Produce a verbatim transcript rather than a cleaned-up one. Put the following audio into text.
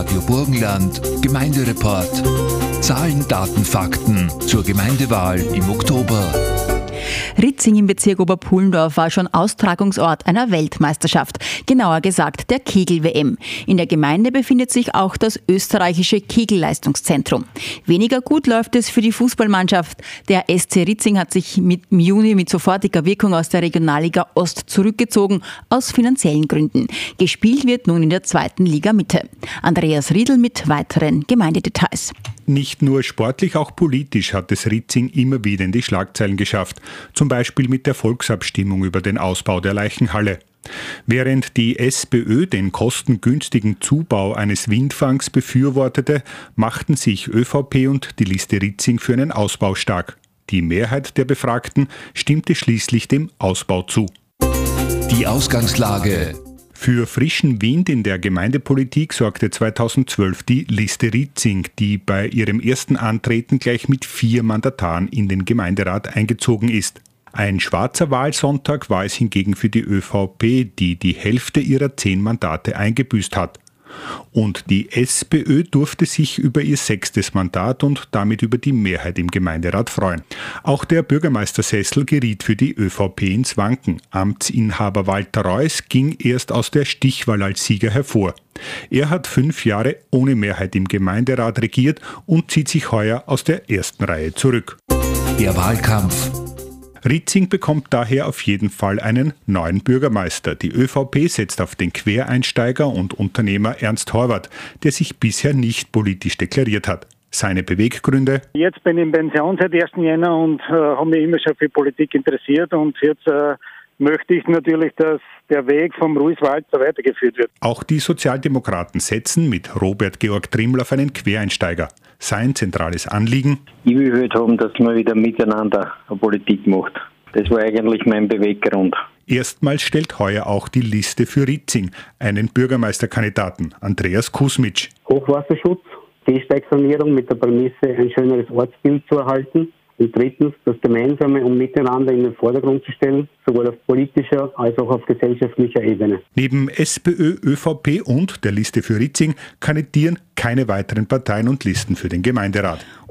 Radio Burgenland, Gemeindereport. Zahlen, Daten, Fakten zur Gemeindewahl im Oktober. Ritzing im Bezirk Oberpullendorf war schon Austragungsort einer Weltmeisterschaft, genauer gesagt der Kegel-W M. In der Gemeinde befindet sich auch das österreichische Kegelleistungszentrum. Weniger gut läuft es für die Fußballmannschaft. Der S C Ritzing hat sich mit, im Juni mit sofortiger Wirkung aus der Regionalliga Ost zurückgezogen, aus finanziellen Gründen. Gespielt wird nun in der zweiten Liga Mitte. Andreas Riedl mit weiteren Gemeindedetails. Nicht nur sportlich, auch politisch hat es Ritzing immer wieder in die Schlagzeilen geschafft. Zum Beispiel mit der Volksabstimmung über den Ausbau der Leichenhalle. Während die SPÖ den kostengünstigen Zubau eines Windfangs befürwortete, machten sich ÖVP und die Liste Ritzing für einen Ausbau stark. Die Mehrheit der Befragten stimmte schließlich dem Ausbau zu. Die Ausgangslage. Für frischen Wind in der Gemeindepolitik sorgte zweitausendzwölf die Liste Ritzing, die bei ihrem ersten Antreten gleich mit vier Mandataren in den Gemeinderat eingezogen ist. Ein schwarzer Wahlsonntag war es hingegen für die ÖVP, die die Hälfte ihrer zehn Mandate eingebüßt hat. Und die SPÖ durfte sich über ihr sechstes Mandat und damit über die Mehrheit im Gemeinderat freuen. Auch der Bürgermeistersessel geriet für die ÖVP ins Wanken. Amtsinhaber Walter Reuss ging erst aus der Stichwahl als Sieger hervor. Er hat fünf Jahre ohne Mehrheit im Gemeinderat regiert und zieht sich heuer aus der ersten Reihe zurück. Der Wahlkampf. Ritzing bekommt daher auf jeden Fall einen neuen Bürgermeister. Die ÖVP setzt auf den Quereinsteiger und Unternehmer Ernst Horvath, der sich bisher nicht politisch deklariert hat. Seine Beweggründe? Jetzt bin ich in Pension seit ersten Jänner und äh, habe mich immer schon für Politik interessiert und jetzt äh, möchte ich natürlich, dass der Weg vom Ruiswalzer weitergeführt wird. Auch die Sozialdemokraten setzen mit Robert Georg Trimml auf einen Quereinsteiger. Sein zentrales Anliegen? Ich will halt haben, dass man wieder miteinander eine Politik macht. Das war eigentlich mein Beweggrund. Erstmals stellt heuer auch die Liste für Ritzing einen Bürgermeisterkandidaten, Andreas Kusmitsch. Hochwasserschutz, Gehsteigsanierung mit der Prämisse, ein schöneres Ortsbild zu erhalten. Und drittens, das Gemeinsame und Miteinander in den Vordergrund zu stellen, sowohl auf politischer als auch auf gesellschaftlicher Ebene. Neben SPÖ, ÖVP und der Liste für Ritzing kandidieren keine weiteren Parteien und Listen für den Gemeinderat.